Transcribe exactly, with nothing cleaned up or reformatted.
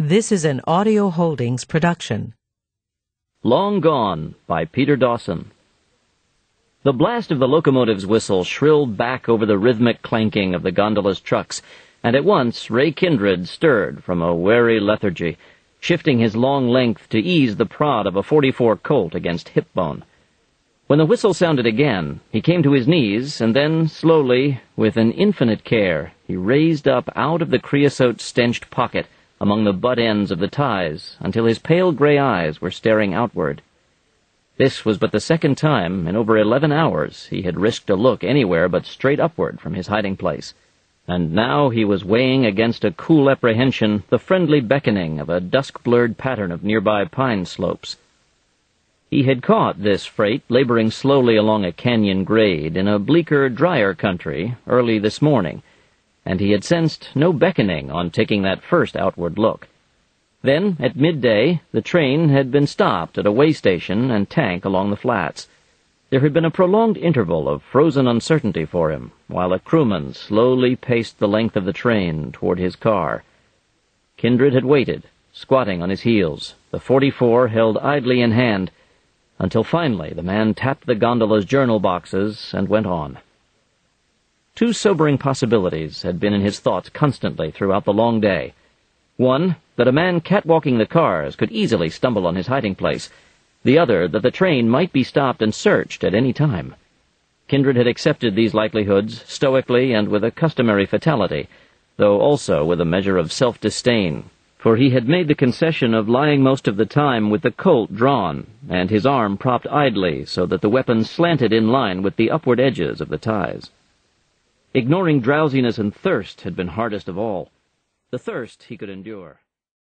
This is an Audio Holdings production. Long Gone by Peter Dawson. The blast of the locomotive's whistle shrilled back over the rhythmic clanking of the gondola's trucks, and at once Ray Kindred stirred from a weary lethargy, shifting his long length to ease the prod of a forty-four Colt against hip bone. When the whistle sounded again, he came to his knees, and then, slowly, with an infinite care, he raised up out of the creosote-stenched pocket among the butt ends of the ties, until his pale gray eyes were staring outward. This was but the second time in over eleven hours he had risked a look anywhere but straight upward from his hiding place, and now he was weighing against a cool apprehension the friendly beckoning of a dusk-blurred pattern of nearby pine slopes. He had caught this freight laboring slowly along a canyon grade in a bleaker, drier country early this morning, and he had sensed no beckoning on taking that first outward look. Then, at midday, the train had been stopped at a way station and tank along the flats. There had been a prolonged interval of frozen uncertainty for him, while a crewman slowly paced the length of the train toward his car. Kindred had waited, squatting on his heels, the forty-four held idly in hand, until finally the man tapped the gondola's journal boxes and went on. Two sobering possibilities had been in his thoughts constantly throughout the long day. One, that a man catwalking the cars could easily stumble on his hiding place. The other, that the train might be stopped and searched at any time. Kindred had accepted these likelihoods stoically and with a customary fatality, though also with a measure of self-disdain, for he had made the concession of lying most of the time with the Colt drawn, and his arm propped idly so that the weapon slanted in line with the upward edges of the ties. Ignoring drowsiness and thirst had been hardest of all. The thirst he could endure.